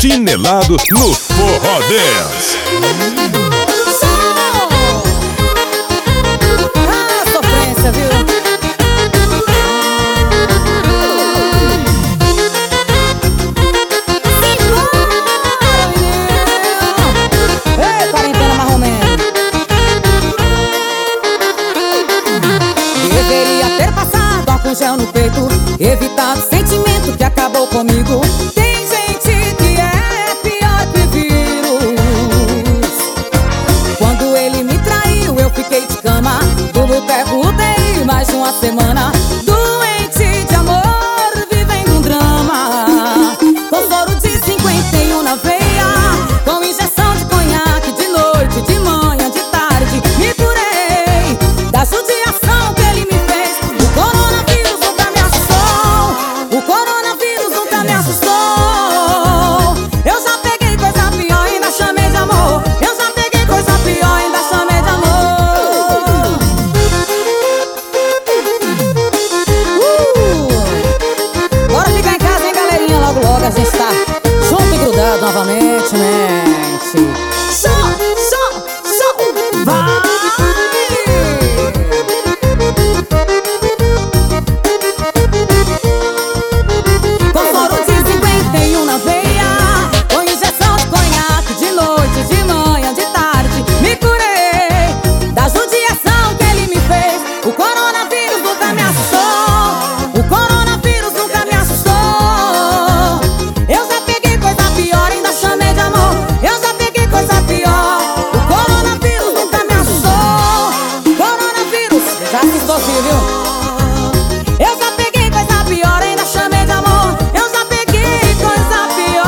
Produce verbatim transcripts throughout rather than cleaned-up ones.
Chinelado no Forró Dance. Ah, sofrência, viu? Simbora, menino! Ei, quarentena marromeno! Deveria ter passado álcool gel no peito, evitado o sentimento que acabou comigo. Tem gente que é pior que vírus. Quando ele me traiu, eu fiquei de cama, do boteco U T I mais de uma semana. Doente de amor, vivendo um drama, com soro de cinquenta e um na veia, com injeção de conhaque de noite, de manhã, de tarde. Me curei da judiação que ele me fez. O coronavírus nunca me assustou. O coronavírus nunca me assustou. Eu já peguei coisa pior, ainda chamei de amor. Eu já peguei coisa pior, ainda chamei de amor. Uh! Bora ficar em casa, hein, galerinha? Logo, logo a gente tá junto e grudado novamente, mente. Som, som, som, vai! Com soro de cinquenta e um na veia, com injeção de conhaque de noite, de manhã, de tarde. Me curei da judiação que ele me fez. O coronavírus nunca me assustou. O coronavírus nunca me assustou. Eu já peguei coisa pior, ainda chamei de amor. Eu já peguei coisa pior. O coronavírus nunca me assustou. Coronavírus já assustou, sim, viu? Eu já peguei coisa pior, ainda chamei de amor. Eu já peguei coisa pior.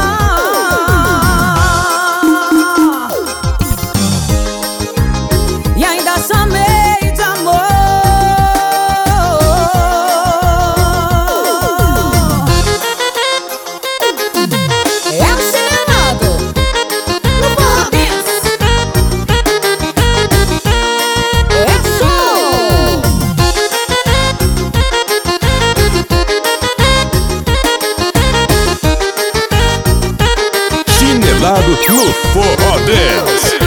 E ainda chamei de amor. É o Chinelado no Forró Dance. É show! Chinelado no Forró Dance.